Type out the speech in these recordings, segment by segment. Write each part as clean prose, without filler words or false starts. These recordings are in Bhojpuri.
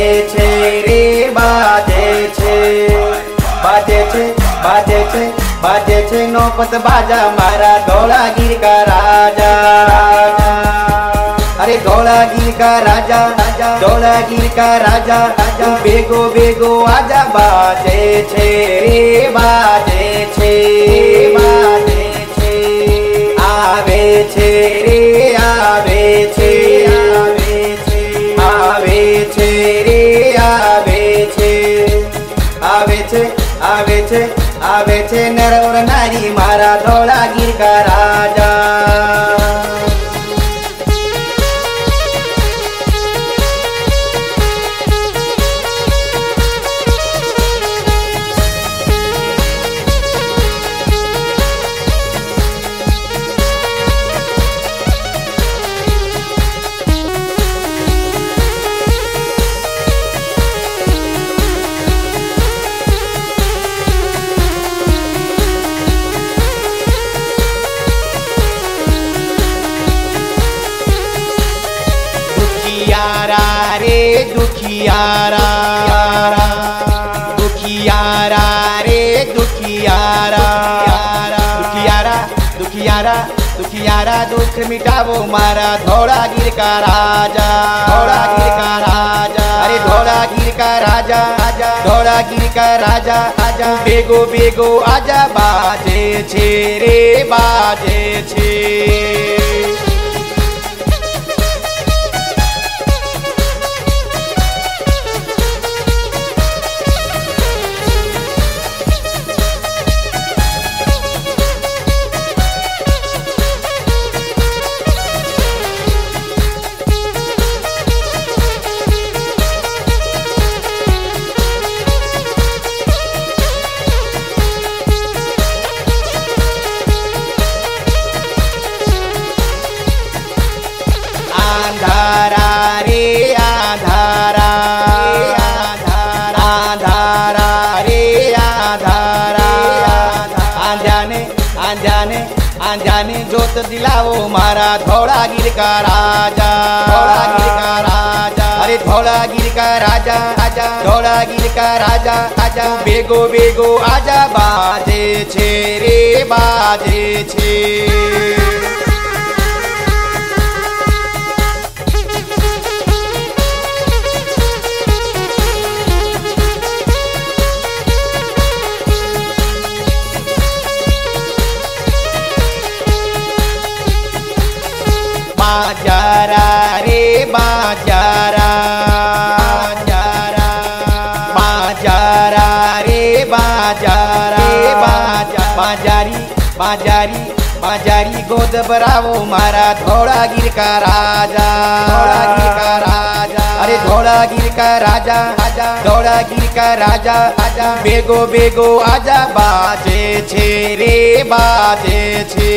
છે રે બાજે છે, બાજે છે, બાજે છે, બાજે છે નોપત બાજા મારા ધોળાગીર કા રાજા। अरे धोलागीर का राजा, धोलागीर का राजा, तू बेगो बेगो आजा बाजे छे रे बाजे छे, बाजे छे, आवे छे रे आवे छे, आवे छे, आवे छे रे आवे छे, आवे छे, आवे छे, आवे छे नर और नारी मारा धोलागीर का राजा। दुखियारा, दुखियारा रे दुखियारा, दुखियारा, दुखियारा, दुखियारा दुख मिटावो मारा धोलागीर का राजा, धोलागीर का राजा। अरे धोलागीर का राजा, धोलागीर का राजा, आजा बेगो बेगो आजा बाजे छे रे बाजे छे। जाने जोत दिलावो मारा धोलागीर का राजा, धोलागीर का राजा। अरे धोलागीर का राजा, आजा धोलागीर का राजा, आजा बेगो बेगो आजा बाजे छे रे बाजे छे। बाजारा रे बाजारा, बाजारा रे बाजारा, बाजारी, बाजारी, बाजारी गोद भरावो मारा धोलागीर का राजा, धोलागीर का राजा। अरे धोलागीर का राजा, आजा धोलागीर का राजा, आजा बेगो बेगो आजा बाजे छे रे बाजे छे।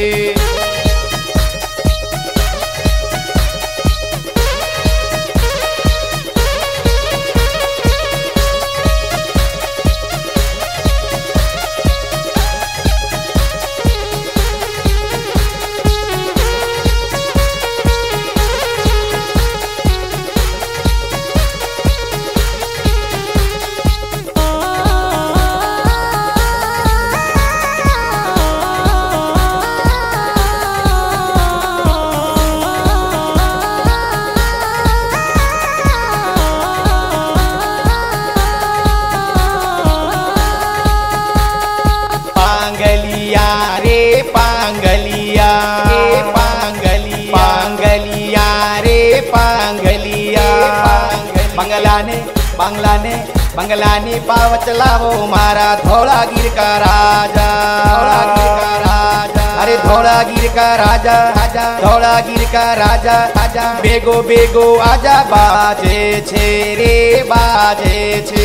बंगलाने बंगलाने बंगलानी पावच लावो मारा धोलागीर का राजा, धोलागीर का राजा। अरे धोलागीर का राजा, आजा धोलागीर का राजा, आजा बेगो बेगो आजा बाजे छे रे बाजे छे।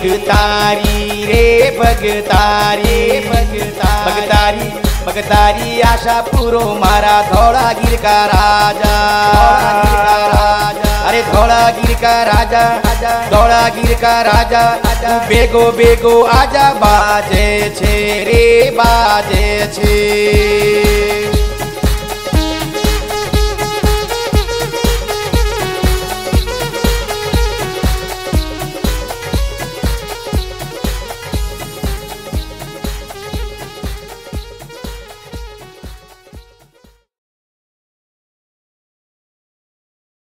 भगतारी रे भगतारी भगतारी भगतारी आशा पूरो मारा धौलागीर का राजा। अरे धौलागीर का राजा, धौलागीर का राजा, बेगो बेगो आजा, बाजे छे रे बाजे छे।